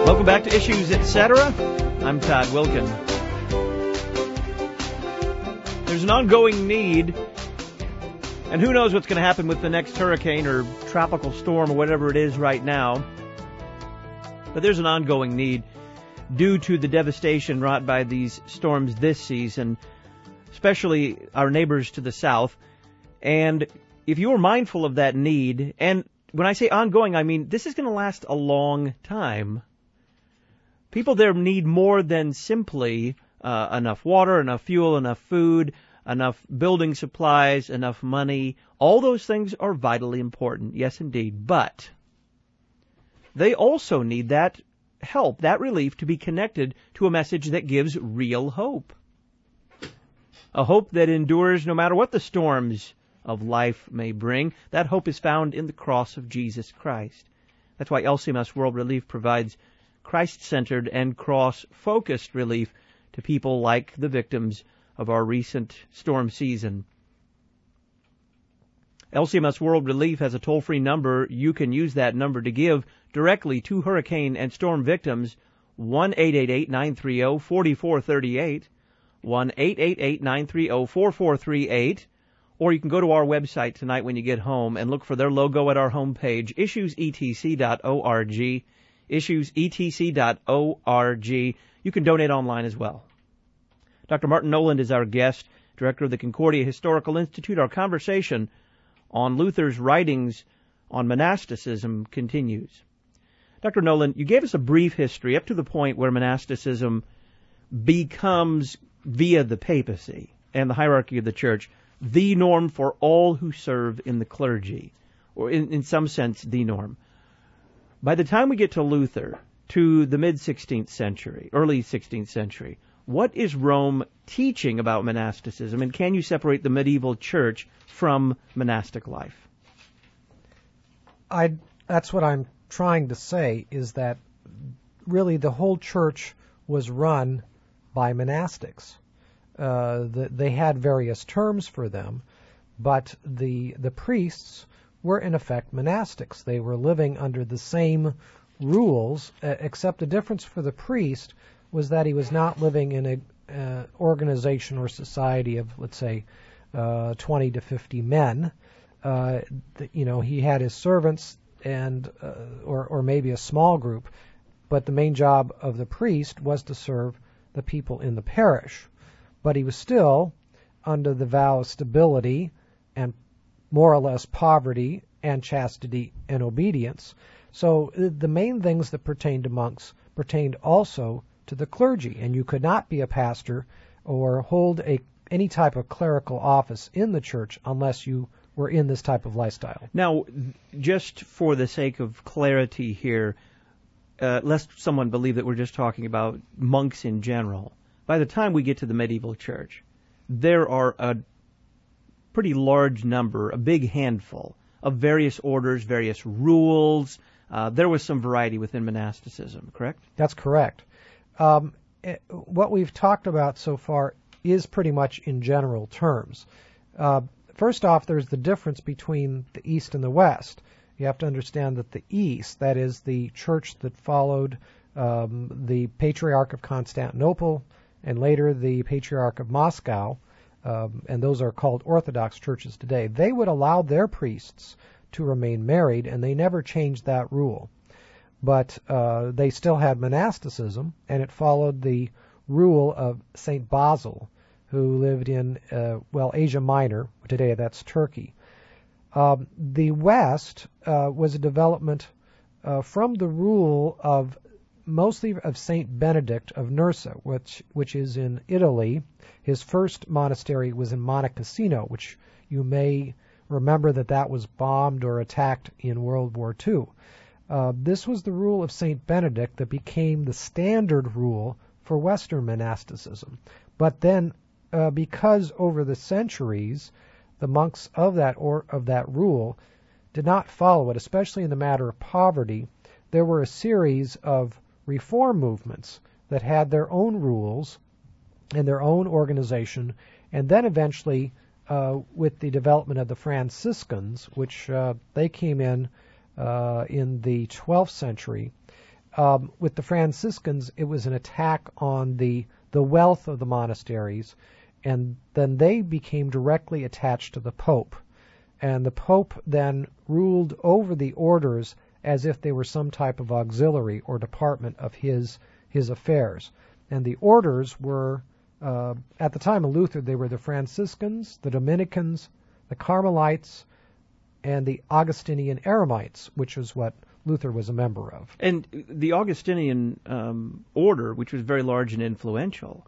Welcome back to Issues Etc. I'm Todd Wilkin. There's an ongoing need, and who knows what's going to happen with the next hurricane or tropical storm or whatever it is right now. But there's an ongoing need due to the devastation wrought by these storms this season, especially our neighbors to the south. And if you are mindful of that need, and when I say ongoing, I mean this is going to last a long time. People there need more than simply enough water, enough fuel, enough food, enough building supplies, enough money. All those things are vitally important, yes indeed. But they also need that help, that relief, to be connected to a message that gives real hope. A hope that endures no matter what the storms of life may bring. That hope is found in the cross of Jesus Christ. That's why LCMS World Relief provides Christ-centered and cross-focused relief to people like the victims of our recent storm season. LCMS World Relief has a toll-free number. You can use that number to give directly to hurricane and storm victims, 1-888-930-4438, 1-888-930-4438, or you can go to our website tonight when you get home and look for their logo at our homepage, issuesetc.org, issuesetc.org. You can donate online as well. Dr. Martin Noland is our guest, director of the Concordia Historical Institute. Our conversation on Luther's writings on monasticism continues. Dr. Noland, you gave us a brief history up to the point where monasticism becomes, via the papacy and the hierarchy of the church, the norm for all who serve in the clergy, or in some sense, the norm. By the time we get to Luther, to the mid-16th century, early 16th century, what is Rome teaching about monasticism, and can you separate the medieval church from monastic life? That's what I'm trying to say, is that really the whole church was run by monastics. They had various terms for them, but the priests were in effect monastics. They were living under the same rules, except the difference for the priest was that he was not living in an organization or society of, let's say, 20 to 50 men. He had his servants and or maybe a small group, but the main job of the priest was to serve the people in the parish. But he was still under the vow of stability and more or less poverty and chastity and obedience. So the main things that pertained to monks pertained also to the clergy, and you could not be a pastor or hold any type of clerical office in the church unless you were in this type of lifestyle. Now, just for the sake of clarity here, lest someone believe that we're just talking about monks in general, by the time we get to the medieval church, there are a pretty large number, a big handful, of various orders, various rules. There was some variety within monasticism, correct? That's correct. What we've talked about so far is pretty much in general terms. First off, there's the difference between the East and the West. You have to understand that the East, that is the church that followed the Patriarch of Constantinople and later the Patriarch of Moscow, and those are called Orthodox churches today, they would allow their priests to remain married, and they never changed that rule. But they still had monasticism, and it followed the rule of St. Basil, who lived in, Asia Minor. Today that's Turkey. The West was a development from the rule of mostly of St. Benedict of Nursa, which is in Italy. His first monastery was in Monte Cassino, which you may remember that was bombed or attacked in World War II. This was the rule of St. Benedict that became the standard rule for Western monasticism. But then, because over the centuries, the monks of that rule did not follow it, especially in the matter of poverty, there were a series of reform movements that had their own rules and their own organization, and then eventually, with the development of the Franciscans, which they came in the 12th century, With the Franciscans, it was an attack on the wealth of the monasteries, and then they became directly attached to the Pope. And the Pope then ruled over the orders as if they were some type of auxiliary or department of his affairs. And the orders were, at the time of Luther, they were the Franciscans, the Dominicans, the Carmelites, and the Augustinian Eremites, which is what Luther was a member of. And the Augustinian order, which was very large and influential,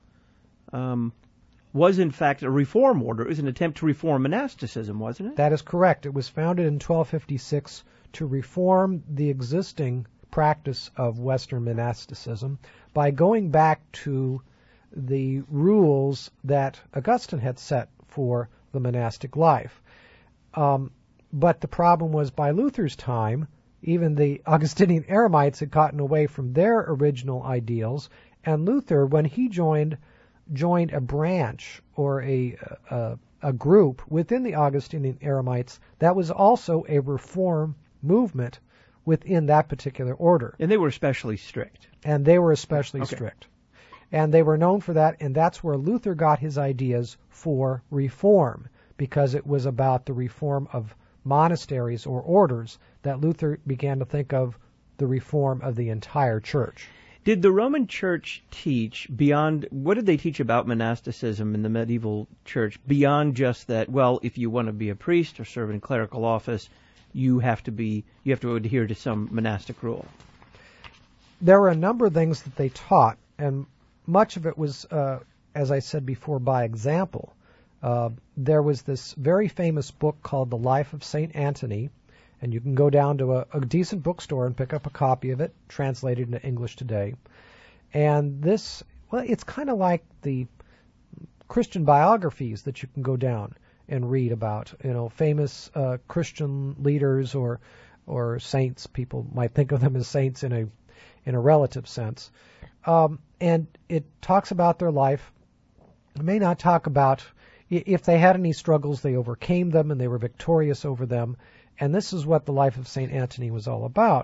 was in fact a reform order. It was an attempt to reform monasticism, wasn't it? That is correct. It was founded in 1256 to reform the existing practice of Western monasticism by going back to the rules that Augustine had set for the monastic life. But the problem was, by Luther's time, even the Augustinian Eremites had gotten away from their original ideals, and Luther, when he joined a branch or a group within the Augustinian Eremites, that was also a reform movement within that particular order. And they were especially strict. And they were especially strict. And they were known for that, and that's where Luther got his ideas for reform, because it was about the reform of monasteries or orders that Luther began to think of the reform of the entire church. Did the Roman Church teach beyond, what did they teach about monasticism in the medieval church beyond just that, well, if you want to be a priest or serve in a clerical office, you have to adhere to some monastic rule? There were a number of things that they taught, and much of it was, as I said before, by example. There was this very famous book called The Life of St. Antony, and you can go down to a decent bookstore and pick up a copy of it, translated into English today. And this, well, it's kind of like the Christian biographies that you can go down and read about, famous Christian leaders or saints. People might think of them as saints in a relative sense. And it talks about their life. It may not talk about if they had any struggles, they overcame them and they were victorious over them. And this is what the life of St. Antony was all about.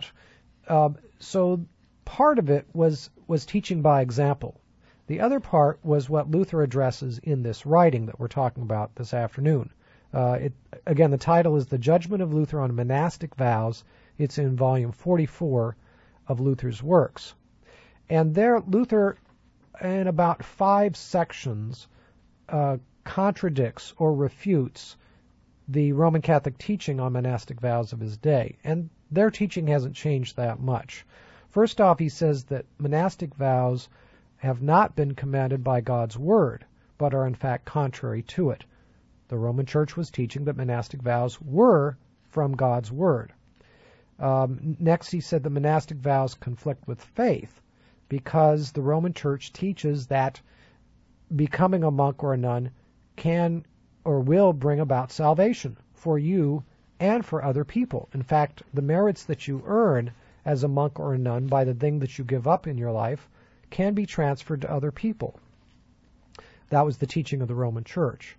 So part of it was teaching by example. The other part was what Luther addresses in this writing that we're talking about this afternoon. Again, the title is The Judgment of Luther on Monastic Vows. It's in volume 44 of Luther's works. And there, Luther, in about 5 sections, contradicts or refutes the Roman Catholic teaching on monastic vows of his day. And their teaching hasn't changed that much. First off, he says that monastic vows have not been commanded by God's word, but are in fact contrary to it. The Roman Church was teaching that monastic vows were from God's word. Next, he said that monastic vows conflict with faith, because the Roman Church teaches that becoming a monk or a nun can or will bring about salvation for you and for other people. In fact, the merits that you earn as a monk or a nun by the thing that you give up in your life can be transferred to other people. That was the teaching of the Roman Church.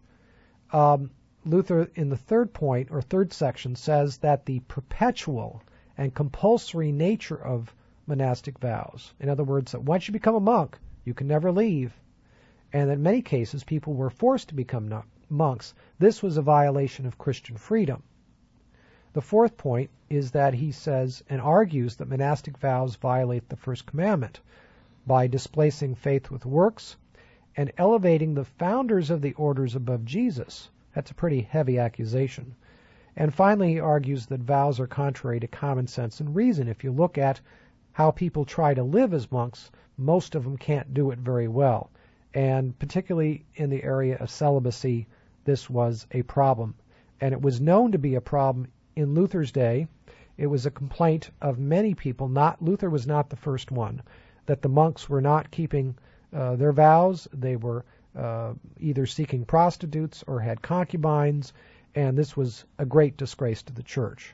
Luther, in the third point, or third section, says that the perpetual and compulsory nature of monastic vows, in other words, that once you become a monk, you can never leave, and in many cases people were forced to become monks, this was a violation of Christian freedom. The fourth point is that he says and argues that monastic vows violate the first commandment by displacing faith with works and elevating the founders of the orders above Jesus. That's a pretty heavy accusation. And finally, he argues that vows are contrary to common sense and reason. If you look at how people try to live as monks, most of them can't do it very well. And particularly in the area of celibacy, this was a problem. And it was known to be a problem in Luther's day. It was a complaint of many people. Luther was not the first one, that the monks were not keeping their vows. They were either seeking prostitutes or had concubines, and this was a great disgrace to the church.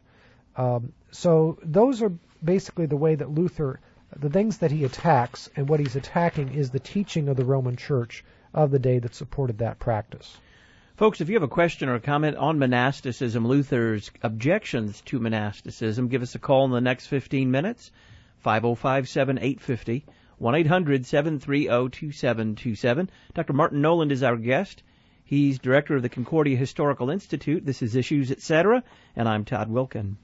So those are basically the way that Luther, the things that he attacks, and what he's attacking is the teaching of the Roman Church of the day that supported that practice. Folks, if you have a question or a comment on monasticism, Luther's objections to monasticism, give us a call in the next 15 minutes. 505-7850, 1-800-730-2727. Dr. Martin Noland is our guest. He's director of the Concordia Historical Institute. This is Issues, Etc., and I'm Todd Wilkin.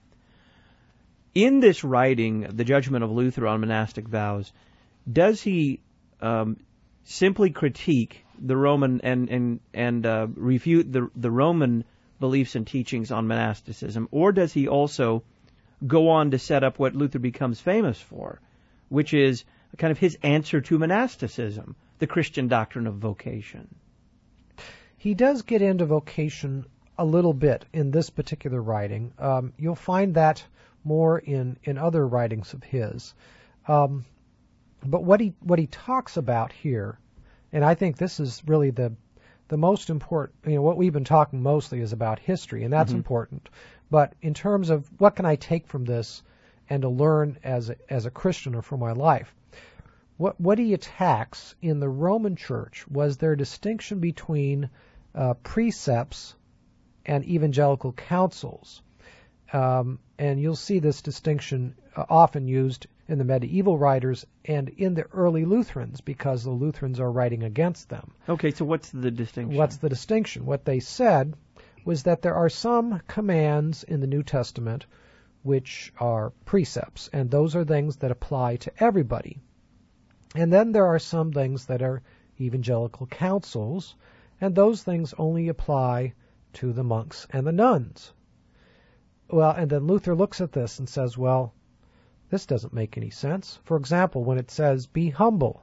In this writing, The Judgment of Luther on Monastic Vows, does he simply critique the Roman and refute the Roman beliefs and teachings on monasticism, or does he also go on to set up what Luther becomes famous for, which is kind of his answer to monasticism, the Christian doctrine of vocation? He does get into vocation a little bit in this particular writing. You'll find that more in other writings of his. But what he talks about here, and I think this is really the most important, what we've been talking mostly is about history, and that's important. But in terms of what can I take from this and to learn as a Christian or for my life, what he attacks in the Roman Church was their distinction between precepts and evangelical councils. And you'll see this distinction often used in the medieval writers and in the early Lutherans, because the Lutherans are writing against them. Okay, so what's the distinction? What's the distinction? What they said was that there are some commands in the New Testament which are precepts, and those are things that apply to everybody. And then there are some things that are evangelical counsels, and those things only apply to the monks and the nuns. Well, and then Luther looks at this and says, well, this doesn't make any sense. For example, when it says, be humble,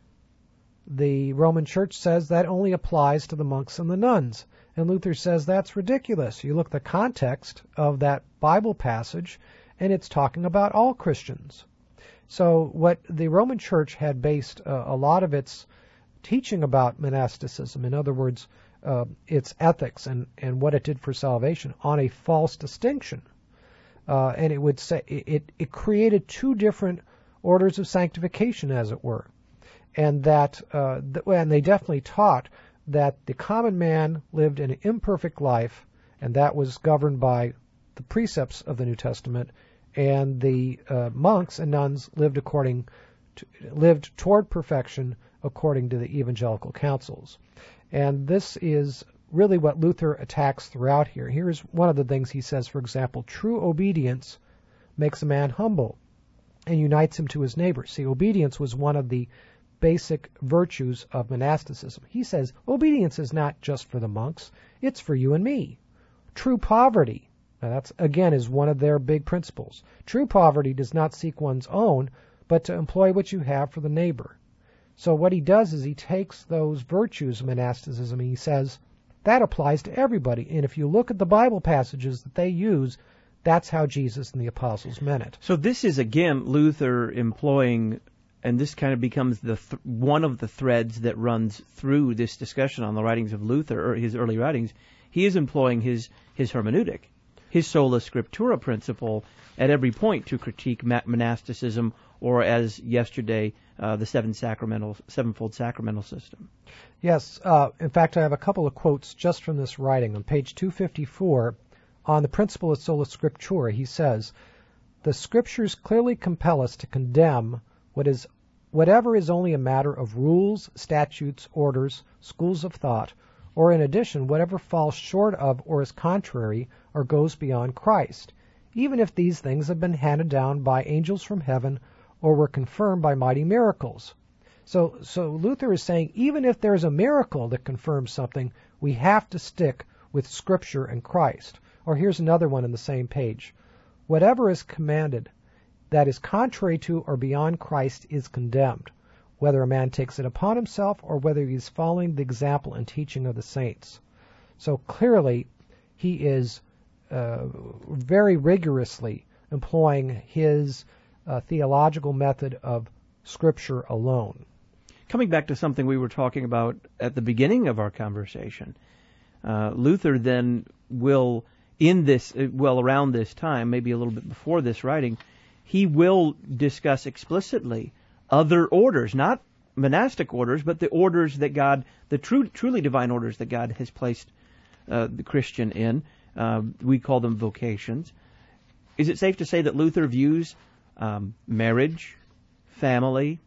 the Roman Church says that only applies to the monks and the nuns. And Luther says that's ridiculous. You look at the context of that Bible passage, and it's talking about all Christians. So what the Roman Church had based a lot of its teaching about monasticism, in other words, its ethics and what it did for salvation, on a false distinction. And it would say it created two different orders of sanctification, as it were, and that and they definitely taught that the common man lived an imperfect life, and that was governed by the precepts of the New Testament, and the monks and nuns lived toward perfection according to the evangelical counsels. And this is really what Luther attacks throughout here. Here's one of the things he says, for example, true obedience makes a man humble and unites him to his neighbor. See, obedience was one of the basic virtues of monasticism. He says obedience is not just for the monks, it's for you and me. True poverty, now that's again is one of their big principles. True poverty does not seek one's own, but to employ what you have for the neighbor. So what he does is he takes those virtues of monasticism and he says that applies to everybody. And if you look at the Bible passages that they use, that's how Jesus and the apostles meant it. So this is again Luther employing, and this kind of becomes one of the threads that runs through this discussion on the writings of Luther, or his early writings. He is employing his hermeneutic, his sola scriptura principle at every point to critique monasticism, or as yesterday, the sevenfold sacramental system. Yes. In fact, I have a couple of quotes just from this writing. On page 254, on the principle of sola scriptura, he says, the scriptures clearly compel us to condemn whatever is only a matter of rules, statutes, orders, schools of thought, or in addition, whatever falls short of or is contrary or goes beyond Christ, even if these things have been handed down by angels from heaven or were confirmed by mighty miracles. So Luther is saying even if there's a miracle that confirms something, we have to stick with Scripture and Christ. Or here's another one on the same page. Whatever is commanded that is contrary to or beyond Christ is condemned, whether a man takes it upon himself or whether he is following the example and teaching of the saints. So clearly he is very rigorously employing his theological method of Scripture alone. Coming back to something we were talking about at the beginning of our conversation, Luther then will, around this time, maybe a little bit before this writing, he will discuss explicitly other orders, not monastic orders, but the orders that God, the truly divine orders that God has placed the Christian in. We call them vocations. Is it safe to say that Luther views marriage, family,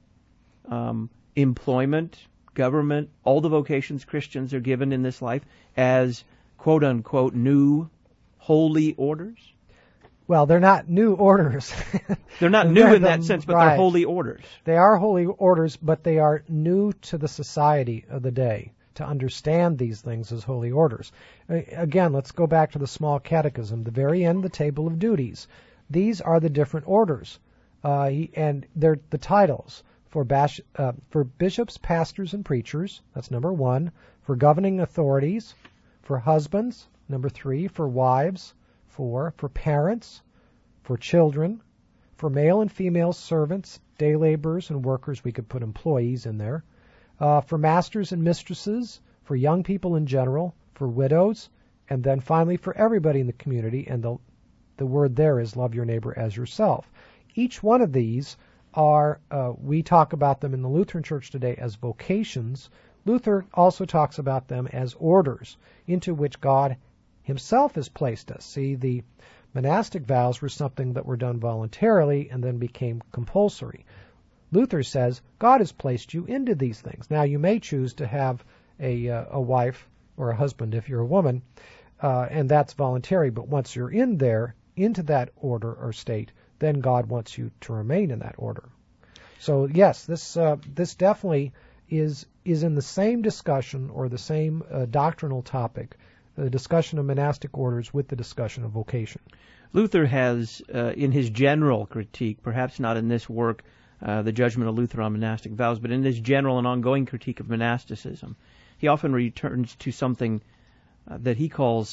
employment, government, all the vocations Christians are given in this life as quote-unquote new holy orders? Well, they're not new orders. They're not new in that sense, but right. They're holy orders. They are holy orders, but they are new to the society of the day to understand these things as holy orders. Again, let's go back to the small catechism, the very end, the table of duties. These are the different orders, and they're the titles for bishops, pastors, and preachers. That's number 1. For governing authorities, for husbands, number 3. For wives, 4. For parents, for children, for male and female servants, day laborers and workers. We could put employees in there. For masters and mistresses, for young people in general, for widows, and then finally for everybody in the community. And the word there is love your neighbor as yourself. Each one of these are, we talk about them in the Lutheran Church today as vocations. Luther also talks about them as orders into which God himself has placed us. See, the monastic vows were something that were done voluntarily and then became compulsory. Luther says God has placed you into these things. Now, you may choose to have a wife or a husband if you're a woman, and that's voluntary. But once you're in there, into that order or state, then God wants you to remain in that order. So yes, this definitely is in the same discussion or the same doctrinal topic, the discussion of monastic orders with the discussion of vocation. Luther has, in his general critique, perhaps not in this work, the Judgment of Luther on Monastic Vows, but in his general and ongoing critique of monasticism, he often returns to something that he calls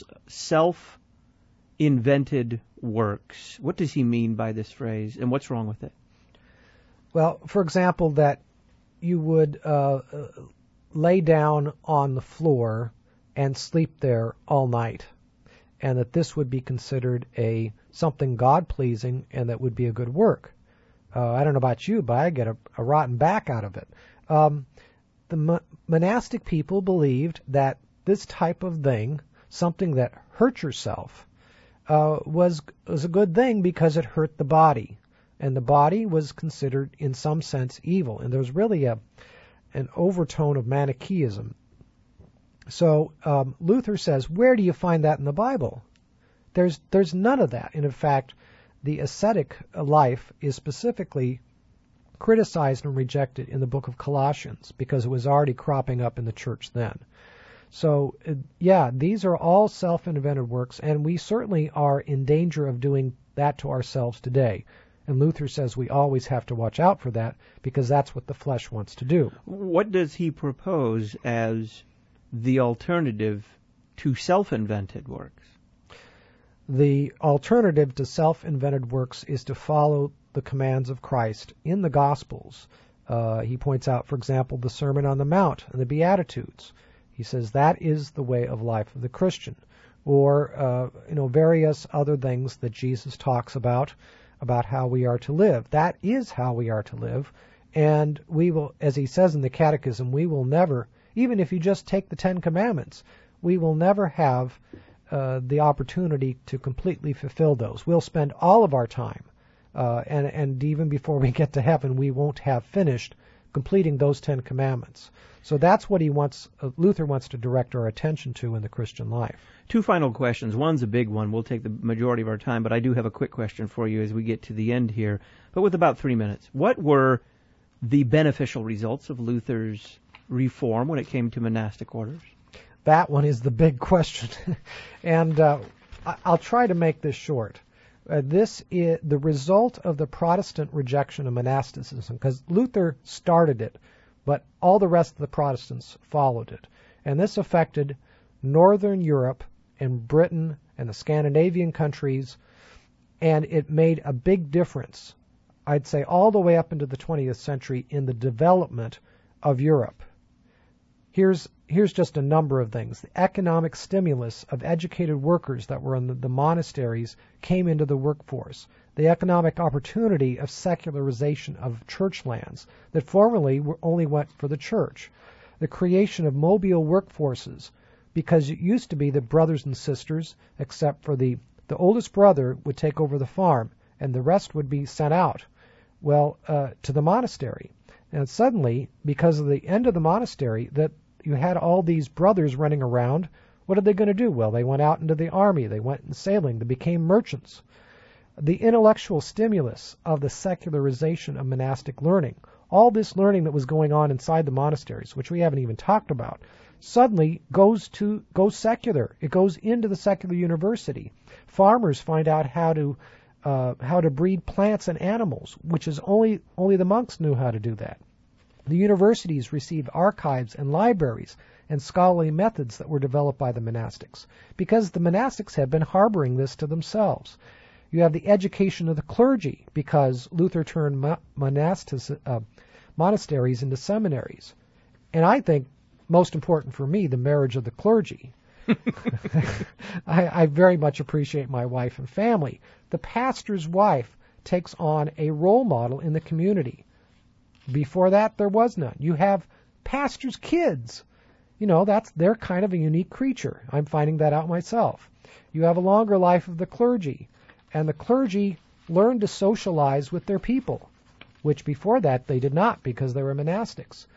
self-invented works. What does he mean by this phrase, and what's wrong with it? Well, for example, that you would lay down on the floor and sleep there all night, and that this would be considered something God-pleasing and that would be a good work. I don't know about you, but I get a rotten back out of it. The monastic people believed that this type of thing, something that hurt yourself, was a good thing because it hurt the body. And the body was considered, in some sense, evil. And there's really an overtone of Manichaeism. So Luther says, where do you find that in the Bible? There's none of that. And in fact, the ascetic life is specifically criticized and rejected in the book of Colossians because it was already cropping up in the church then. So, yeah, these are all self-invented works, and we certainly are in danger of doing that to ourselves today. And Luther says we always have to watch out for that because that's what the flesh wants to do. What does he propose as the alternative to self-invented works? The alternative to self-invented works is to follow the commands of Christ in the Gospels. He points out, for example, the Sermon on the Mount and the Beatitudes. He says that is the way of life of the Christian. Or, various other things that Jesus talks about how we are to live. That is how we are to live. And we will, as he says in the Catechism, we will never, even if you just take the 10 Commandments, we will never have the opportunity to completely fulfill those. We'll spend all of our time, and even before we get to heaven, we won't have finished completing those 10 Commandments. So that's what Luther wants to direct our attention to in the Christian life. 2 final questions. One's a big one. We'll take the majority of our time, but I do have a quick question for you as we get to the end here, but with about 3 minutes. What were the beneficial results of Luther's reform when it came to monastic orders? That one is the big question. And I'll try to make this short. This is the result of the Protestant rejection of monasticism, because Luther started it, but all the rest of the Protestants followed it. And this affected Northern Europe and Britain and the Scandinavian countries, and it made a big difference, I'd say all the way up into the 20th century, in the development of Europe. Here's just a number of things. The economic stimulus of educated workers that were in the monasteries came into the workforce. The economic opportunity of secularization of church lands that formerly only went for the church. The creation of mobile workforces, because it used to be that brothers and sisters, except for the oldest brother, would take over the farm, and the rest would be sent out, to the monastery. And suddenly, because of the end of the monastery, that you had all these brothers running around, what are they going to do? Well, they went out into the army, they went in sailing, they became merchants. The intellectual stimulus of the secularization of monastic learning, all this learning that was going on inside the monasteries, which we haven't even talked about, suddenly goes secular. It goes into the secular university. Farmers find out how to breed plants and animals, which is only the monks knew how to do that. The universities received archives and libraries and scholarly methods that were developed by the monastics, because the monastics had been harboring this to themselves. You have the education of the clergy, because Luther turned monasteries into seminaries. And I think, most important for me, the marriage of the clergy. I very much appreciate my wife and family. The pastor's wife takes on a role model in the community. Before that, there was none. You have pastors' kids. They're kind of a unique creature. I'm finding that out myself. You have a longer life of the clergy. And the clergy learned to socialize with their people, which before that they did not, because they were monastics.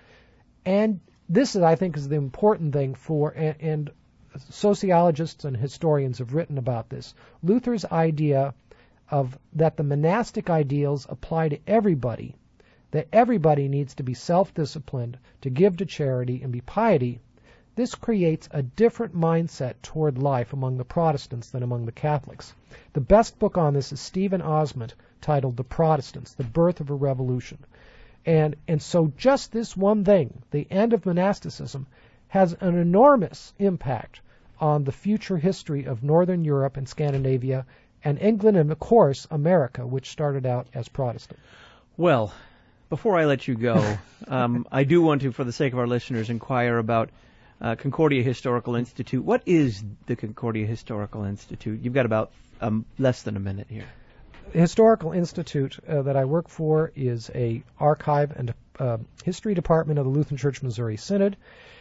And this, I think, is the important thing and sociologists and historians have written about this. Luther's idea of that the monastic ideals apply to everybody, that everybody needs to be self-disciplined, to give to charity and be piety. This creates a different mindset toward life among the Protestants than among the Catholics. The best book on this is Stephen Osmond, titled The Protestants, The Birth of a Revolution. And so just this one thing, the end of monasticism, has an enormous impact on the future history of Northern Europe and Scandinavia and England and, of course, America, which started out as Protestant. Well, before I let you go, I do want to, for the sake of our listeners, inquire about Concordia Historical Institute. What is the Concordia Historical Institute? You've got about less than a minute here. The Historical Institute that I work for is a archive and history department of the Lutheran Church Missouri Synod.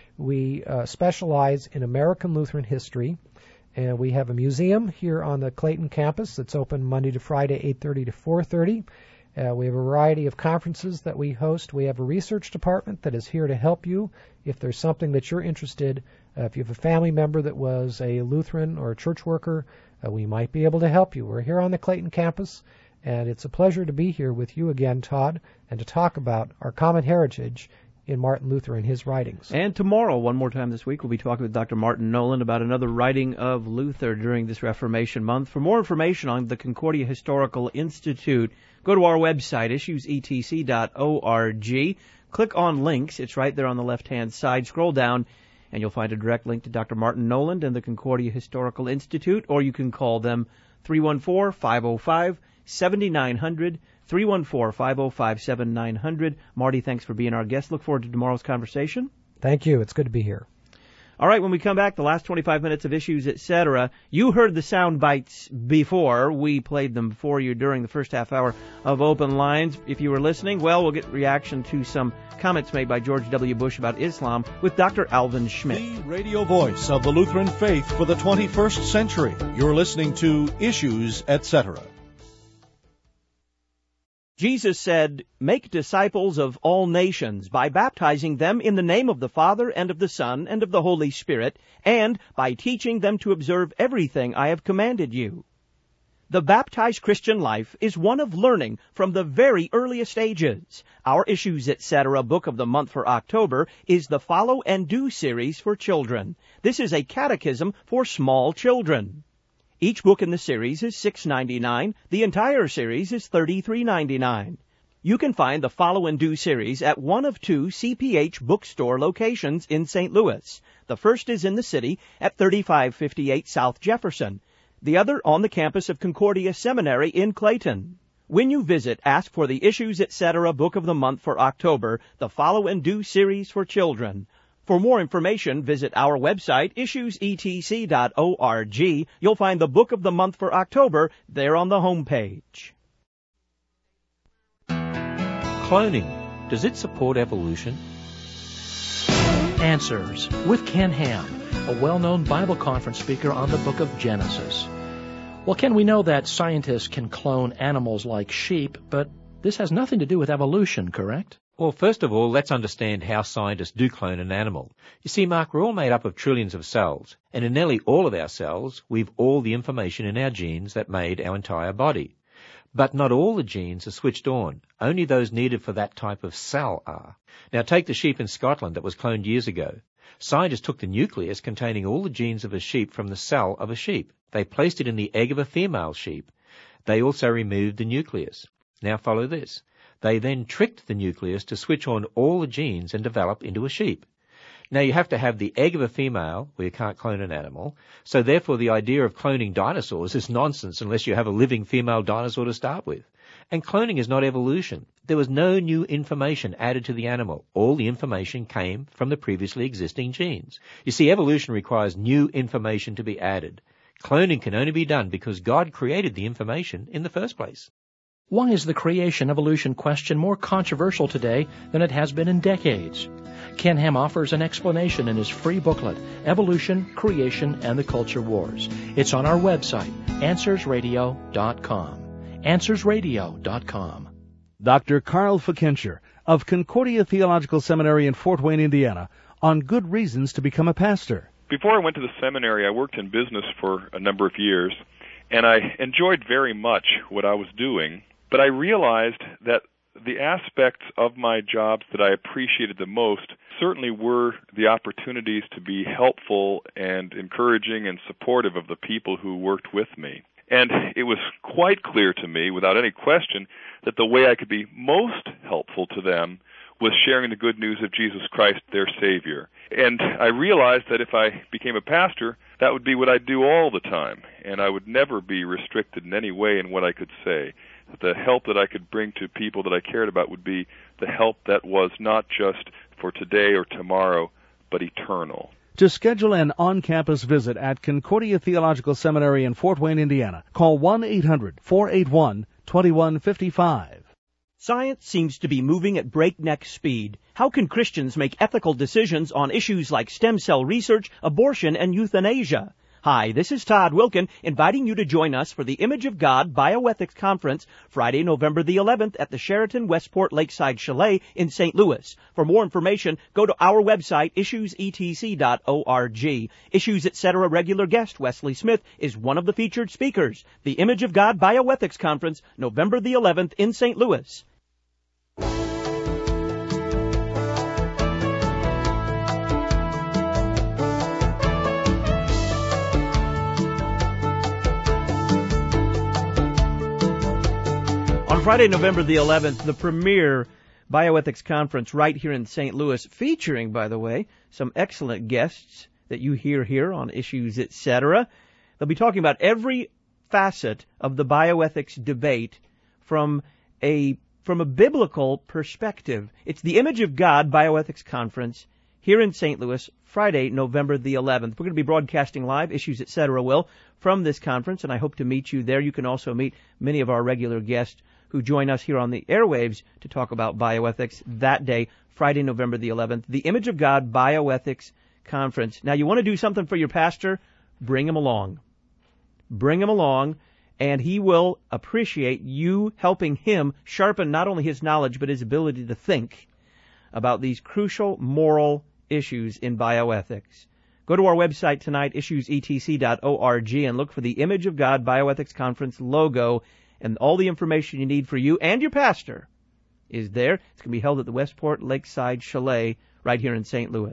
We specialize in American Lutheran history, and we have a museum here on the Clayton campus that's open Monday to Friday, 8:30 to 4:30. We have a variety of conferences that we host. We have a research department that is here to help you if there's something that you're interested. If you have a family member that was a Lutheran or a church worker, we might be able to help you. We're here on the Clayton campus, and it's a pleasure to be here with you again, Todd, and to talk about our common heritage in Martin Luther and his writings. And tomorrow, one more time this week, we'll be talking with Dr. Martin Noland about another writing of Luther during this Reformation month. For more information on the Concordia Historical Institute, go to our website, issuesetc.org. Click on links. It's right there on the left-hand side. Scroll down, and you'll find a direct link to Dr. Martin Noland and the Concordia Historical Institute, or you can call them 314-505-7900, 314-505-7900. Marty, thanks for being our guest. Look forward to tomorrow's conversation. Thank you. It's good to be here. All right, when we come back, the last 25 minutes of Issues, etc. You heard the sound bites before. We played them for you during the first half hour of Open Lines. If you were listening, well, we'll get reaction to some comments made by George W. Bush about Islam with Dr. Alvin Schmidt. The radio voice of the Lutheran faith for the 21st century. You're listening to Issues, etc. Jesus said, "Make disciples of all nations by baptizing them in the name of the Father and of the Son and of the Holy Spirit, and by teaching them to observe everything I have commanded you." The baptized Christian life is one of learning from the very earliest ages. Our Issues, etc. book of the month for October is the Follow and Do series for children. This is a catechism for small children. Each book in the series is $6.99. The entire series is $33.99. You can find the Follow and Do series at one of two CPH bookstore locations in St. Louis. The first is in the city at 3558 South Jefferson. The other on the campus of Concordia Seminary in Clayton. When you visit, ask for the Issues, etc. book of the month for October, the Follow and Do series for children. For more information, visit our website, issuesetc.org. You'll find the book of the month for October there on the home page. Cloning. Does it support evolution? Answers with Ken Ham, a well-known Bible conference speaker on the book of Genesis. Well, Ken, we know that scientists can clone animals like sheep, but this has nothing to do with evolution, correct? Well, first of all, let's understand how scientists do clone an animal. You see, Mark, we're all made up of trillions of cells, and in nearly all of our cells, we've all the information in our genes that made our entire body. But not all the genes are switched on. Only those needed for that type of cell are. Now, take the sheep in Scotland that was cloned years ago. Scientists took the nucleus containing all the genes of a sheep from the cell of a sheep. They placed it in the egg of a female sheep. They also removed the nucleus. Now follow this. They then tricked the nucleus to switch on all the genes and develop into a sheep. Now you have to have the egg of a female, where you can't clone an animal, so therefore the idea of cloning dinosaurs is nonsense unless you have a living female dinosaur to start with. And cloning is not evolution. There was no new information added to the animal. All the information came from the previously existing genes. You see, evolution requires new information to be added. Cloning can only be done because God created the information in the first place. Why is the creation-evolution question more controversial today than it has been in decades? Ken Ham offers an explanation in his free booklet, Evolution, Creation, and the Culture Wars. It's on our website, AnswersRadio.com. AnswersRadio.com. Dr. Carl Fickenscher of Concordia Theological Seminary in Fort Wayne, Indiana, on good reasons to become a pastor. Before I went to the seminary, I worked in business for a number of years, and I enjoyed very much what I was doing. But I realized that the aspects of my jobs that I appreciated the most certainly were the opportunities to be helpful and encouraging and supportive of the people who worked with me. And it was quite clear to me, without any question, that the way I could be most helpful to them was sharing the good news of Jesus Christ, their Savior. And I realized that if I became a pastor, that would be what I'd do all the time, and I would never be restricted in any way in what I could say. The help that I could bring to people that I cared about would be the help that was not just for today or tomorrow, but eternal. To schedule an on-campus visit at Concordia Theological Seminary in Fort Wayne, Indiana, call 1-800-481-2155. Science seems to be moving at breakneck speed. How can Christians make ethical decisions on issues like stem cell research, abortion, and euthanasia? Hi, this is Todd Wilkin, inviting you to join us for the Image of God Bioethics Conference, Friday, November the 11th at the Sheraton Westport Lakeside Chalet in St. Louis. For more information, go to our website, issuesetc.org. Issues Etc. regular guest Wesley Smith is one of the featured speakers. The Image of God Bioethics Conference, November the 11th in St. Louis. On Friday, November the 11th, the premier bioethics conference right here in St. Louis, featuring, by the way, some excellent guests that you hear here on Issues Etc. They'll be talking about every facet of the bioethics debate from a biblical perspective. It's the Image of God Bioethics Conference here in St. Louis, Friday, November the 11th. We're going to be broadcasting live, Issues Etc. will, from this conference, and I hope to meet you there. You can also meet many of our regular guests who join us here on the airwaves to talk about bioethics that day, Friday, November the 11th, the Image of God Bioethics Conference. Now, you want to do something for your pastor? Bring him along. Bring him along, and he will appreciate you helping him sharpen not only his knowledge, but his ability to think about these crucial moral issues in bioethics. Go to our website tonight, issuesetc.org, and look for the Image of God Bioethics Conference logo, and all the information you need for you and your pastor is there. It's going to be held at the Westport Lakeside Chalet right here in St. Louis.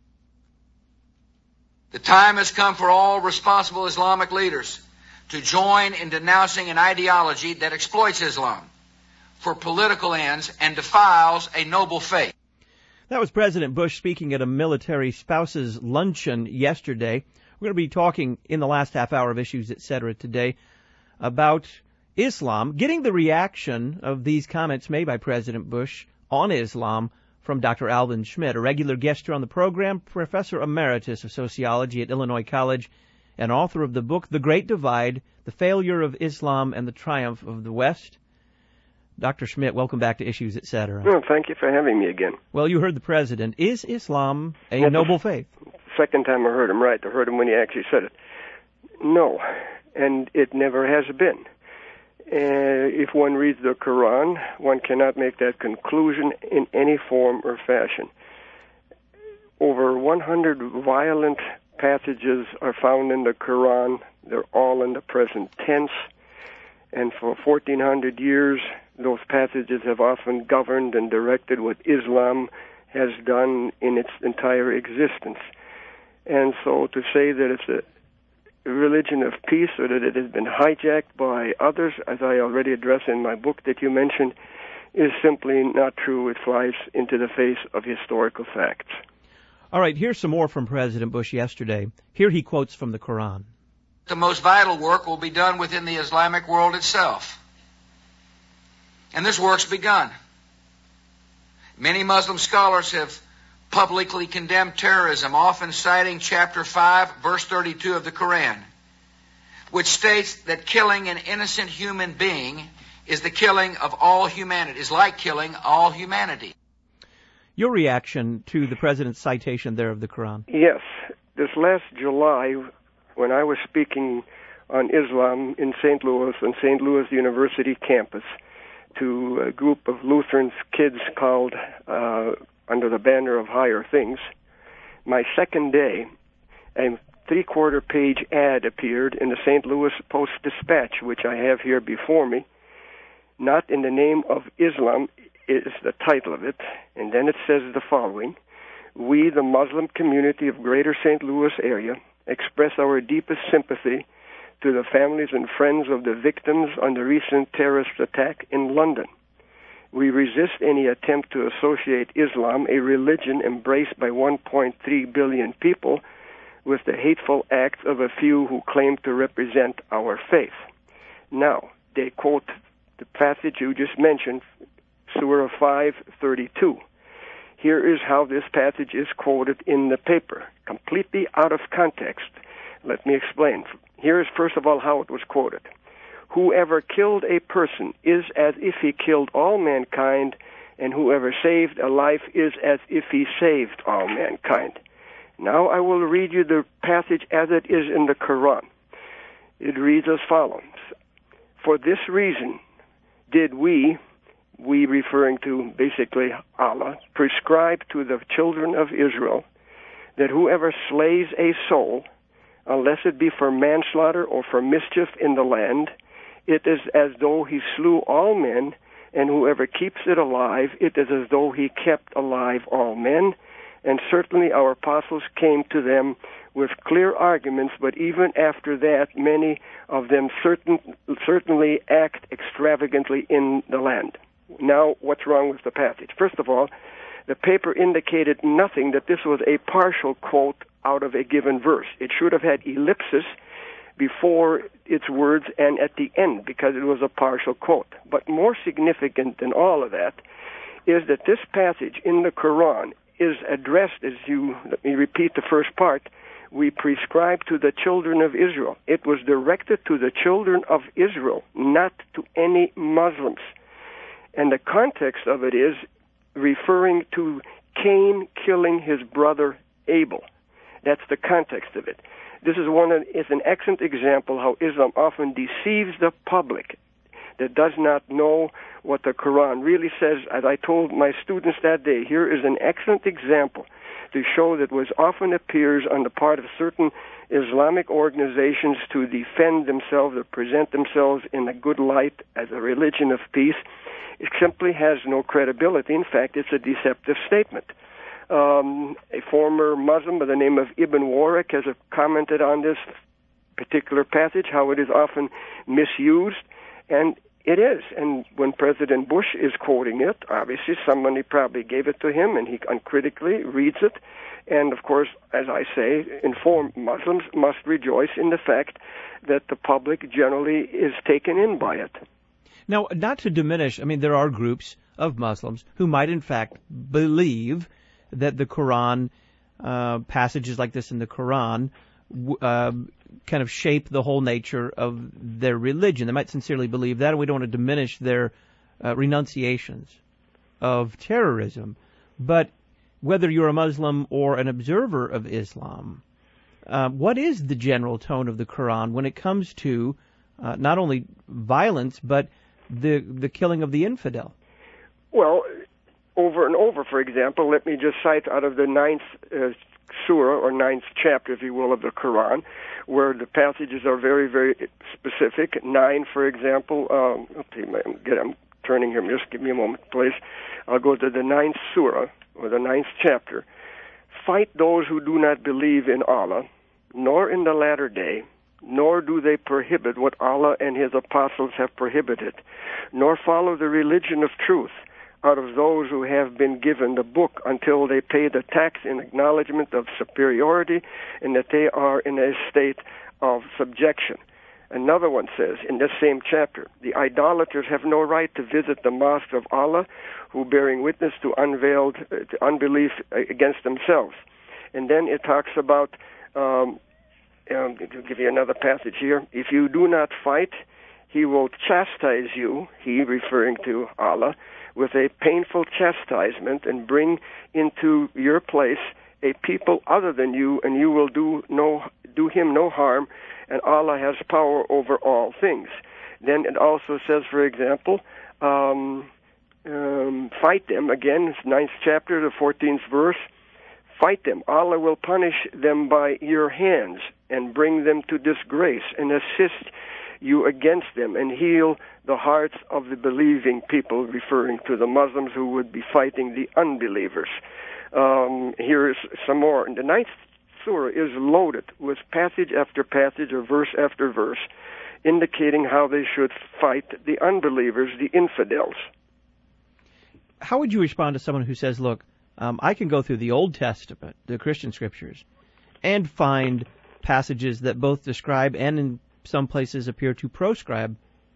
The time has come for all responsible Islamic leaders to join in denouncing an ideology that exploits Islam for political ends and defiles a noble faith. That was President Bush speaking at a military spouses luncheon yesterday. We're going to be talking in the last half hour of Issues Etc. today about Islam, getting the reaction of these comments made by President Bush on Islam from Dr. Alvin Schmidt, a regular guest here on the program, Professor Emeritus of Sociology at Illinois College, and author of the book The Great Divide, The Failure of Islam and the Triumph of the West. Dr. Schmidt, welcome back to Issues Etc. Well, thank you for having me again. Well, you heard the President. Is Islam a noble faith? Second time I heard him right. I heard him when he actually said it. No. and it never has been. If one reads the Quran, one cannot make that conclusion in any form or fashion. Over 100 violent passages are found in the Quran. They're all in the present tense. And for 1,400 years, those passages have often governed and directed what Islam has done in its entire existence. And so to say that it's a religion of peace or that it has been hijacked by others, as I already address in my book that you mentioned, is simply not true. It flies into the face of historical facts. All right, here's some more from President Bush yesterday. Here he quotes from the Quran. The most vital work will be done within the Islamic world itself. And this work's begun. Many Muslim scholars have publicly condemned terrorism, often citing chapter 5, verse 32 of the Quran, which states that killing an innocent human being is the killing of all humanity, is like killing all humanity. Your reaction to the President's citation there of the Quran? Yes. This last July, when I was speaking on Islam in St. Louis, on St. Louis University campus, to a group of Lutheran kids called under the banner of Higher Things, my second day, a 3/4 page ad appeared in the St. Louis Post-Dispatch, which I have here before me. Not in the name of Islam is the title of it, and then it says the following: "We, the Muslim community of Greater St. Louis area, express our deepest sympathy to the families and friends of the victims on the recent terrorist attack in London. We resist any attempt to associate Islam, a religion embraced by 1.3 billion people, with the hateful acts of a few who claim to represent our faith." Now, they quote the passage you just mentioned, Surah 5:32. Here is how this passage is quoted in the paper, completely out of context. Let me explain. Here is, first of all, how it was quoted. "Whoever killed a person is as if he killed all mankind, and whoever saved a life is as if he saved all mankind." Now I will read you the passage as it is in the Quran. It reads as follows: "For this reason did we referring to basically Allah, prescribe to the children of Israel that whoever slays a soul, unless it be for manslaughter or for mischief in the land, it is as though he slew all men, and whoever keeps it alive, it is as though he kept alive all men. And certainly our apostles came to them with clear arguments, but even after that, many of them certainly act extravagantly in the land." Now, what's wrong with the passage? First of all, the paper indicated nothing that this was a partial quote out of a given verse. It should have had ellipsis before its words and at the end, because it was a partial quote. But more significant than all of that is that this passage in the Quran is addressed, let me repeat the first part, "We prescribe to the children of Israel." It was directed to the children of Israel, not to any Muslims. And the context of it is referring to Cain killing his brother Abel. That's the context of it. This is an excellent example how Islam often deceives the public that does not know what the Quran really says. As I told my students that day, here is an excellent example to show that what often appears on the part of certain Islamic organizations to defend themselves or present themselves in a good light as a religion of peace, it simply has no credibility. In fact, it's a deceptive statement. A former Muslim by the name of Ibn Warwick has commented on this particular passage, how it is often misused, and it is. And when President Bush is quoting it, obviously somebody probably gave it to him, and he uncritically reads it. And, of course, as I say, informed Muslims must rejoice in the fact that the public generally is taken in by it. Now, not to diminish, there are groups of Muslims who might in fact believe that the Quran, passages like this in the Quran, kind of shape the whole nature of their religion. They might sincerely believe that, and we don't want to diminish their renunciations of terrorism. But whether you're a Muslim or an observer of Islam, what is the general tone of the Quran when it comes to not only violence, but the killing of the infidel? Well, over and over, for example, let me just cite out of the 9th surah, or 9th chapter, if you will, of the Quran, where the passages are very, very specific. 9, for example, I'm turning here, just give me a moment, please. I'll go to the 9th surah, or the 9th chapter. Fight those who do not believe in Allah, nor in the latter day, nor do they prohibit what Allah and His apostles have prohibited, nor follow the religion of truth out of those who have been given the book until they pay the tax in acknowledgement of superiority and that they are in a state of subjection. Another one says, in this same chapter, the idolaters have no right to visit the mosque of Allah, who bearing witness to unbelief against themselves. And then it talks about, to give you another passage here, if you do not fight, He will chastise you, He referring to Allah, with a painful chastisement and bring into your place a people other than you, and you will do him no harm, and Allah has power over all things. Then it also says, for example, fight them, again, 9th chapter, the 14th verse, fight them. Allah will punish them by your hands and bring them to disgrace and assist you against them and heal the hearts of the believing people, referring to the Muslims who would be fighting the unbelievers. Here is some more. And the 9th surah is loaded with passage after passage or verse after verse indicating how they should fight the unbelievers, the infidels. How would you respond to someone who says, look, I can go through the Old Testament, the Christian scriptures, and find passages that both describe and in some places appear to proscribe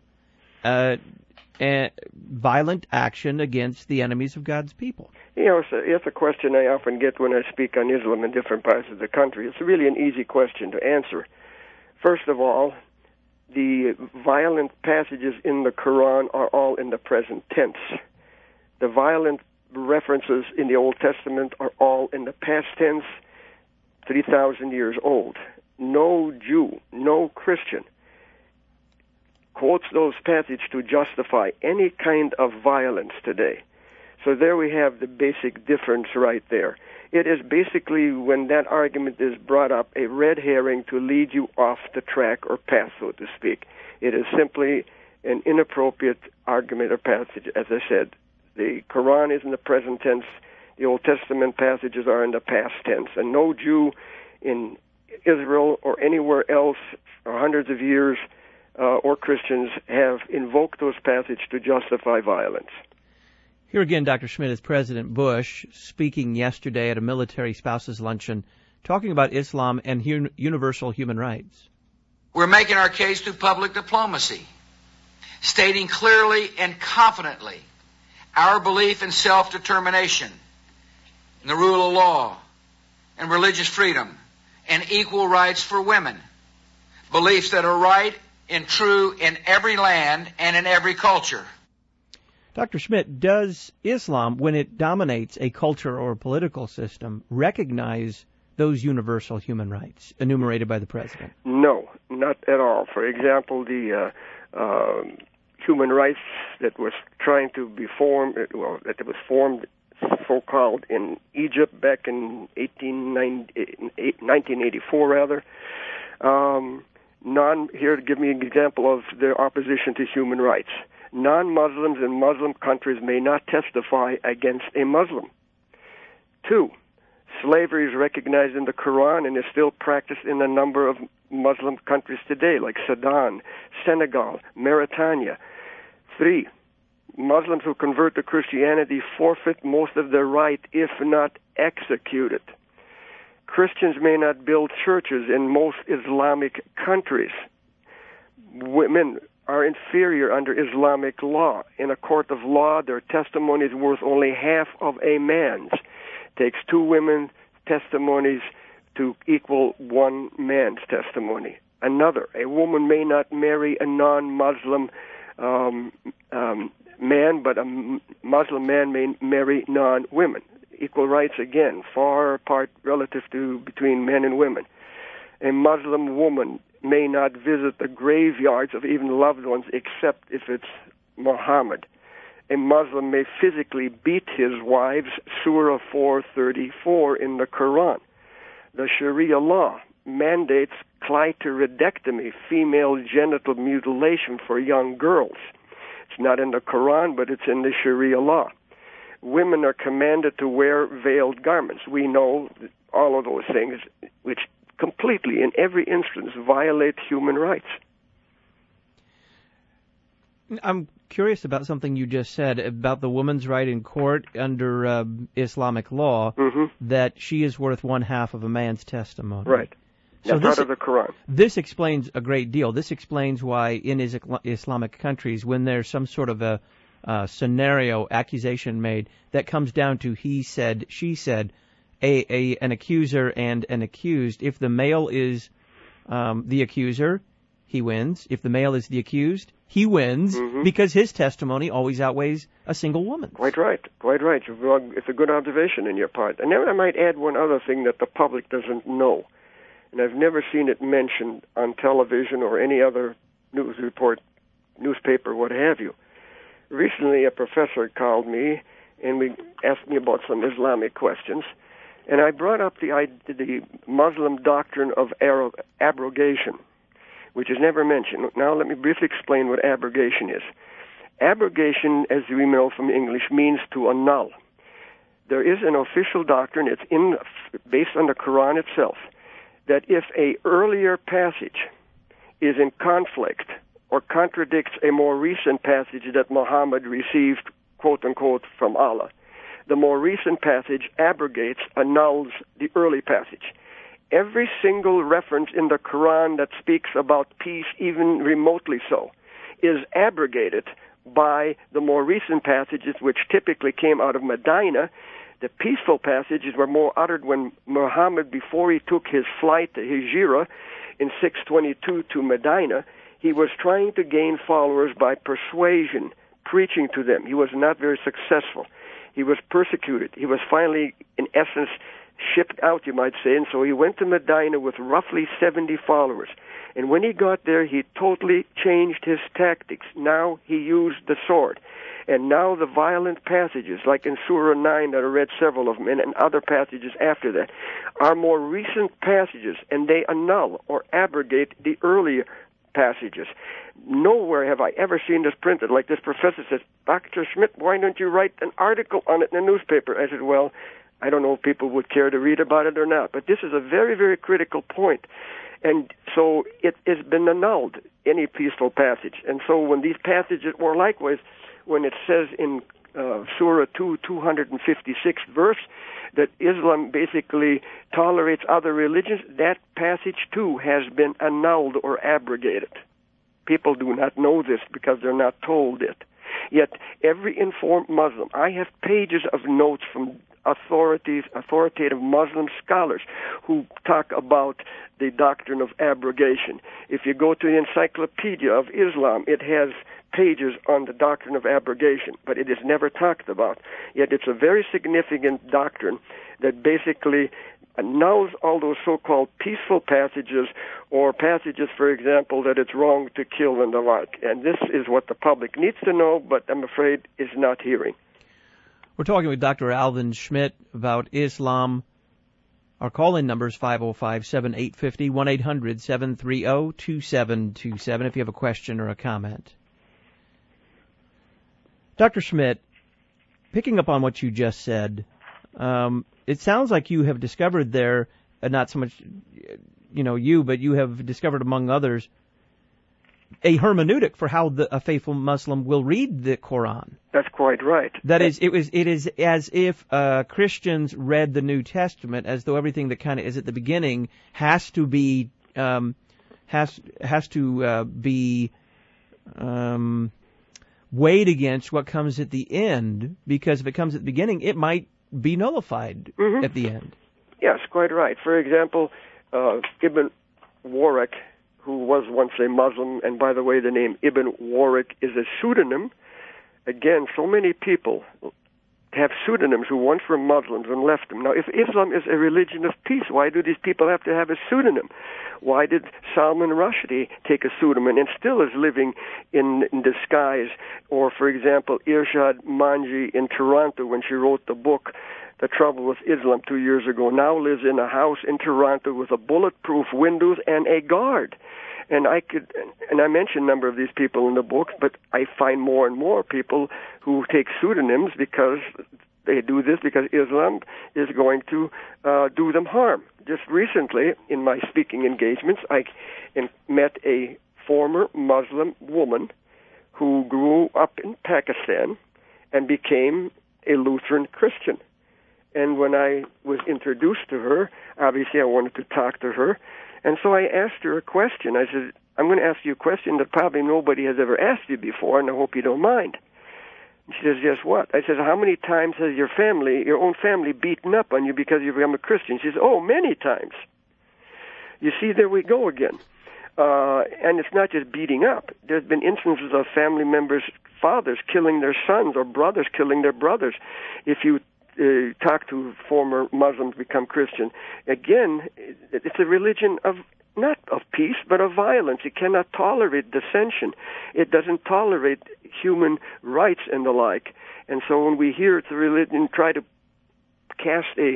violent action against the enemies of God's people? You know, it's a question I often get when I speak on Islam in different parts of the country. It's really an easy question to answer. First of all, the violent passages in the Quran are all in the present tense. The violent references in the Old Testament are all in the past tense, 3,000 years old. No Jew, no Christian quotes those passages to justify any kind of violence today. So there we have the basic difference right there. It is basically, when that argument is brought up, a red herring to lead you off the track or path, so to speak. It is simply an inappropriate argument or passage. As I said, the Quran is in the present tense, the Old Testament passages are in the past tense, and no Jew in Israel or anywhere else for hundreds of years or Christians have invoked those passages to justify violence. Here again, Dr. Schmidt, is President Bush speaking yesterday at a military spouses luncheon, talking about Islam and universal human rights. We're making our case through public diplomacy, stating clearly and confidently our belief in self-determination, in the rule of law, and religious freedom, and equal rights for women, beliefs that are right and true in every land and in every culture. Dr. Schmidt, does Islam, when it dominates a culture or a political system, recognize those universal human rights enumerated by the President? No, not at all. For example, the human rights that was trying to be formed, that was formed so-called in Egypt back in 1984, rather. Here to give me an example of their opposition to human rights. Non-Muslims in Muslim countries may not testify against a Muslim. 2, slavery is recognized in the Quran and is still practiced in a number of Muslim countries today, like Sudan, Senegal, Mauritania. 3, Muslims who convert to Christianity forfeit most of their right, if not executed. Christians may not build churches in most Islamic countries. Women are inferior under Islamic law. In a court of law, their testimony is worth only half of a man's. It takes 2 women's testimonies to equal 1 man's testimony. Another, a woman may not marry a non-Muslim man, but a Muslim man may marry non-women. Equal rights, again, far apart relative to between men and women. A Muslim woman may not visit the graveyards of even loved ones except if it's Muhammad. A Muslim may physically beat his wives, Surah 434 in the Quran. The Sharia law mandates clitoridectomy, female genital mutilation for young girls. It's not in the Quran, but it's in the Sharia law. Women are commanded to wear veiled garments. We know all of those things, which completely, in every instance, violate human rights. I'm curious about something you just said about the woman's right in court under Islamic law, that she is worth one half of a man's testimony. Right. So That's out of the Quran. This explains a great deal. This explains why in Islamic countries, when there's some sort of a scenario, accusation made, that comes down to he said, she said, an accuser and an accused, if the male is the accuser, he wins. If the male is the accused, he wins, because his testimony always outweighs a single woman's. Quite right. Quite right. It's a good observation on your part. And then I might add one other thing that the public doesn't know. And I've never seen it mentioned on television or any other news report, newspaper, what have you. Recently, a professor called me and we asked me about some Islamic questions. And I brought up the Muslim doctrine of abrogation, which is never mentioned. Now let me briefly explain what abrogation is. Abrogation, as we know from English, means to annul. There is an official doctrine, it's based on the Quran itself, that if a earlier passage is in conflict or contradicts a more recent passage that Muhammad received, quote-unquote, from Allah, the more recent passage abrogates, annuls the early passage. Every single reference in the Quran that speaks about peace, even remotely so, is abrogated by the more recent passages, which typically came out of Medina. The peaceful passages were more uttered when Muhammad, before he took his flight to Hijra in 622 to Medina, he was trying to gain followers by persuasion, preaching to them. He was not very successful. He was persecuted. He was finally, in essence, shipped out, you might say, and so he went to Medina with roughly 70 followers. And when he got there, he totally changed his tactics. Now he used the sword. And now the violent passages, like in Surah 9 that I read several of them, and other passages after that, are more recent passages, and they annul or abrogate the earlier passages. Nowhere have I ever seen this printed. Like this professor says, Dr. Schmidt, why don't you write an article on it in the newspaper? I said, well, I don't know if people would care to read about it or not, but this is a very, very critical point. And so it has been annulled, any peaceful passage. And so when these passages, or likewise, when it says in Surah 2, 256 verse, that Islam basically tolerates other religions, that passage too has been annulled or abrogated. People do not know this because they're not told it. Yet every informed Muslim, I have pages of notes from authoritative Muslim scholars who talk about the doctrine of abrogation. If you go to the Encyclopedia of Islam, it has pages on the doctrine of abrogation, but it is never talked about. Yet it's a very significant doctrine that basically annuls all those so-called peaceful passages, or passages, for example, that it's wrong to kill and the like. And this is what the public needs to know, but I'm afraid is not hearing. We're talking with Dr. Alvin Schmidt about Islam. Our call-in number is 505-7850, 1-800-730-2727 if you have a question or a comment. Dr. Schmidt, picking up on what you just said, it sounds like you have discovered there, not so much, you, but you have discovered among others, a hermeneutic for how a faithful Muslim will read the Quran. That's quite right. That is, it is as if Christians read the New Testament as though everything that kind of is at the beginning has to be weighed against what comes at the end, because if it comes at the beginning, it might be nullified at the end. Yes, quite right. For example, Ibn Warwick, who was once a Muslim, and by the way, the name Ibn Warwick is a pseudonym. Again, so many people have pseudonyms who once were Muslims and left them. Now, if Islam is a religion of peace, why do these people have to have a pseudonym? Why did Salman Rushdie take a pseudonym and still is living in disguise? Or, for example, Irshad Manji in Toronto, when she wrote the book The Trouble with Islam 2 years ago, now lives in a house in Toronto with a bulletproof windows and a guard. And I mention a number of these people in the book, but I find more and more people who take pseudonyms because they do this because Islam is going to do them harm. Just recently, in my speaking engagements, I met a former Muslim woman who grew up in Pakistan and became a Lutheran Christian. And when I was introduced to her, obviously I wanted to talk to her. And so I asked her a question. I said, I'm going to ask you a question that probably nobody has ever asked you before, and I hope you don't mind. And she says, yes, what? I said, how many times has your own family, beaten up on you because you've become a Christian? She says, oh, many times. You see, there we go again. And it's not just beating up. There's been instances of family members, fathers killing their sons or brothers killing their brothers. If you talk to former Muslims become Christian, again, it's a religion of not of peace, but of violence. It cannot tolerate dissension. It doesn't tolerate human rights and the like. And so when we hear it's a religion, try to cast a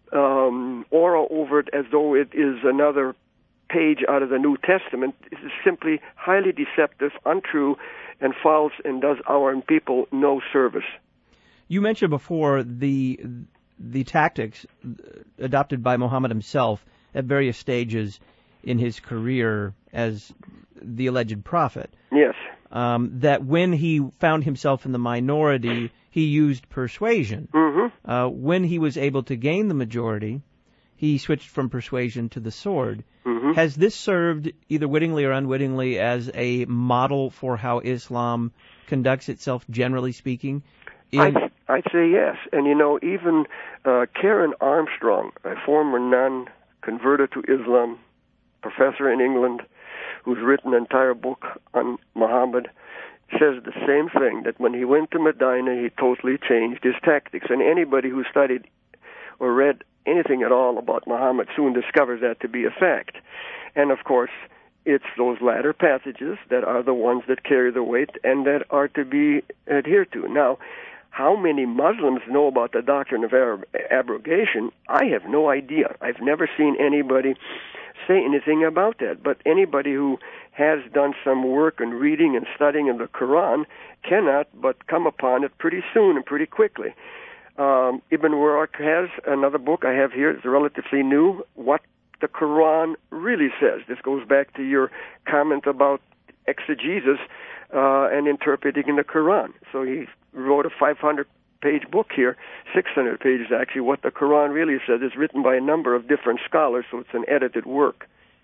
aura over it as though it is another page out of the New Testament, it is simply highly deceptive, untrue, and false, and does our people no service. You mentioned before the tactics adopted by Muhammad himself at various stages in his career as the alleged prophet. Yes. That when he found himself in the minority, he used persuasion. Mm-hmm. When he was able to gain the majority, he switched from persuasion to the sword. Mm-hmm. Has this served, either wittingly or unwittingly, as a model for how Islam conducts itself, generally speaking? I'd say yes. And, even Karen Armstrong, a former nun, converted to Islam, professor in England, who's written an entire book on Muhammad, says the same thing, that when he went to Medina, he totally changed his tactics. And anybody who studied or read anything at all about Muhammad soon discovers that to be a fact. And, of course, it's those latter passages that are the ones that carry the weight and that are to be adhered to. Now, how many Muslims know about the doctrine of abrogation? I have no idea. I've never seen anybody say anything about that. But anybody who has done some work and reading and studying of the Quran cannot but come upon it pretty soon and pretty quickly. Ibn Waraq has another book I have here. It's relatively new, What the Quran Really Says. This goes back to your comment about exegesis and interpreting the Quran. So he wrote a 500-page book here, 600 pages actually, What the Quran Really Says. It's written by a number of different scholars, so it's an edited work.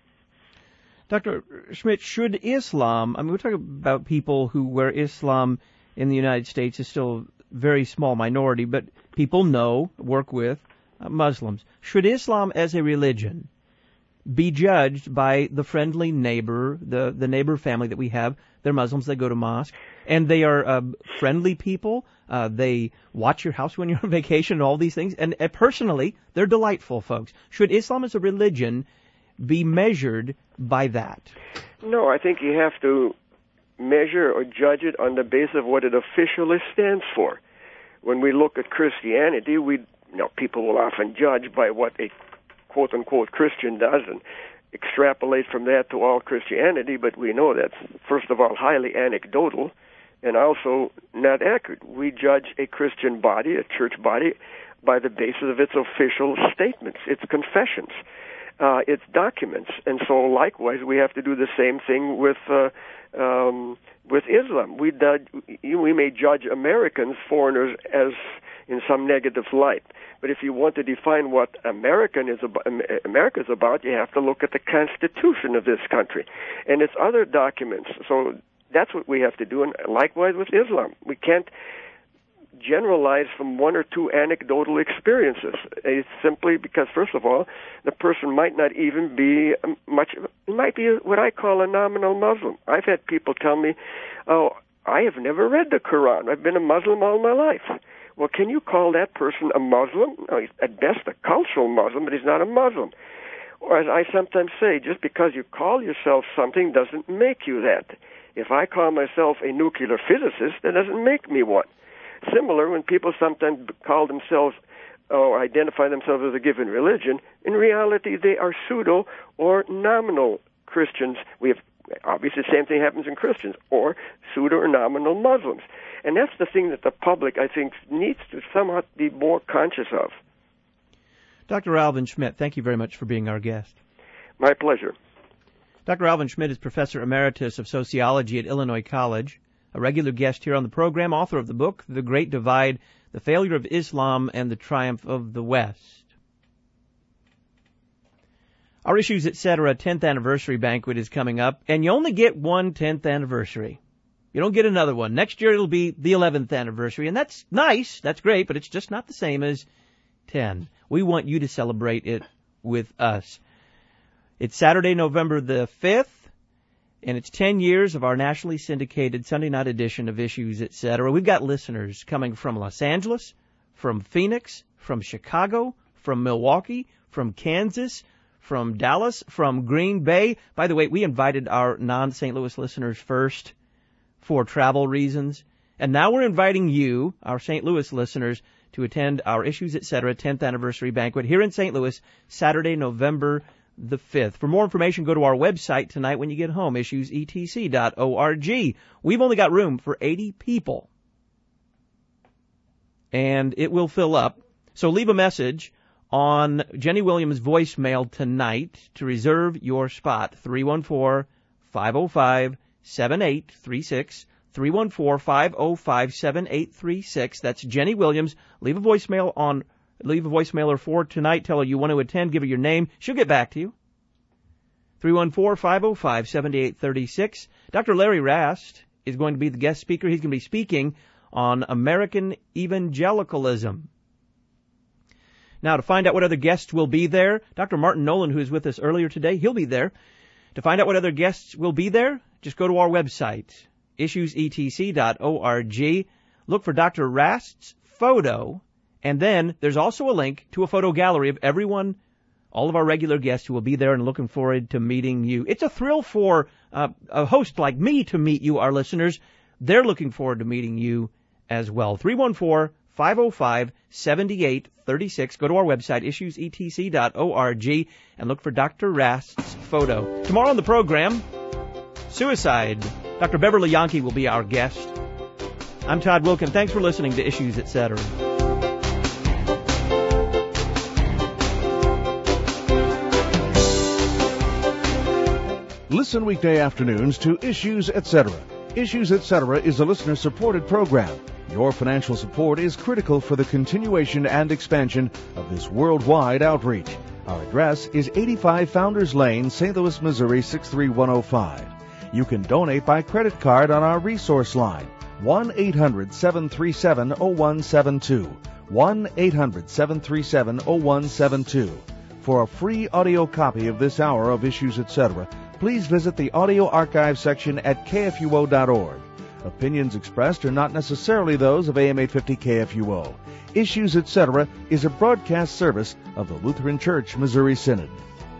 Dr. Schmidt, should Islam, we're talking about people where Islam in the United States is still a very small minority, but people know, work with Muslims. Should Islam as a religion be judged by the friendly neighbor, the neighbor family that we have? They're Muslims, they go to mosque, and they are friendly people. They watch your house when you're on vacation and all these things. And personally, they're delightful folks. Should Islam as a religion be measured by that? No, I think you have to measure or judge it on the basis of what it officially stands for. When we look at Christianity, people will often judge by what a quote-unquote Christian does and extrapolate from that to all Christianity, but we know that's, first of all, highly anecdotal and also not accurate. We judge a Christian body, a church body, by the basis of its official statements, its confessions, its documents. And so likewise, we have to do the same thing with Islam. We may judge Americans, foreigners, as in some negative light. But if you want to define what America is about, you have to look at the Constitution of this country and its other documents. So that's what we have to do. And likewise with Islam. We can't generalize from one or two anecdotal experiences. It's simply because, first of all, the person might not even be might be what I call a nominal Muslim. I've had people tell me, oh, I have never read the Quran. I've been a Muslim all my life. Well, can you call that person a Muslim? No, he's at best a cultural Muslim, but he's not a Muslim. Or as I sometimes say, just because you call yourself something doesn't make you that. If I call myself a nuclear physicist, that doesn't make me one. Similar, when people sometimes call themselves or identify themselves as a given religion, in reality they are pseudo or nominal Christians. We have obviously the same thing happens in Christians, or pseudo or nominal Muslims. And that's the thing that the public, I think, needs to somewhat be more conscious of. Dr. Alvin Schmidt, thank you very much for being our guest. My pleasure. Dr. Alvin Schmidt is Professor Emeritus of Sociology at Illinois College, a regular guest here on the program, author of the book, The Great Divide, The Failure of Islam and the Triumph of the West. Our Issues Etc. 10th Anniversary Banquet is coming up, and you only get one 10th anniversary. You don't get another one. Next year it'll be the 11th anniversary, and that's nice, that's great, but it's just not the same as 10. We want you to celebrate it with us. It's Saturday, November the 5th, and it's 10 years of our nationally syndicated Sunday night edition of Issues Etc. We've got listeners coming from Los Angeles, from Phoenix, from Chicago, from Milwaukee, from Kansas, from Dallas, from Green Bay. By the way, we invited our non-St. Louis listeners first for travel reasons, and now we're inviting you, our St. Louis listeners, to attend our Issues Etc. 10th Anniversary Banquet here in St. Louis, Saturday, November the 5th. For more information, go to our website tonight when you get home, issuesetc.org. We've only got room for 80 people, and it will fill up. So leave a message on Jenny Williams' voicemail tonight to reserve your spot, 314-505-7836, 314-505-7836. That's Jenny Williams. Leave a voicemailer for tonight. Tell her you want to attend. Give her your name. She'll get back to you. 314-505-7836. Dr. Larry Rast is going to be the guest speaker. He's going to be speaking on American evangelicalism. Now, to find out what other guests will be there, Dr. Martin Nolan, who is with us earlier today, he'll be there. To find out what other guests will be there, just go to our website, issuesetc.org. Look for Dr. Rast's photo, and then there's also a link to a photo gallery of everyone, all of our regular guests who will be there, and looking forward to meeting you. It's a thrill for a host like me to meet you, our listeners. They're looking forward to meeting you as well. 314-505-7836. Go to our website, issuesetc.org, and look for Dr. Rast's photo. Tomorrow on the program, suicide. Dr. Beverly Yankee will be our guest. I'm Todd Wilkin. Thanks for listening to Issues Etc. Listen weekday afternoons to Issues Etc. Issues Etc. is a listener-supported program. Your financial support is critical for the continuation and expansion of this worldwide outreach. Our address is 85 Founders Lane, St. Louis, Missouri 63105. You can donate by credit card on our resource line, 1-800-737-0172, 1-800-737-0172. For a free audio copy of this hour of Issues Etc., please visit the audio archive section at kfuo.org. Opinions expressed are not necessarily those of AM 850 KFUO. Issues Etc. is a broadcast service of the Lutheran Church Missouri Synod.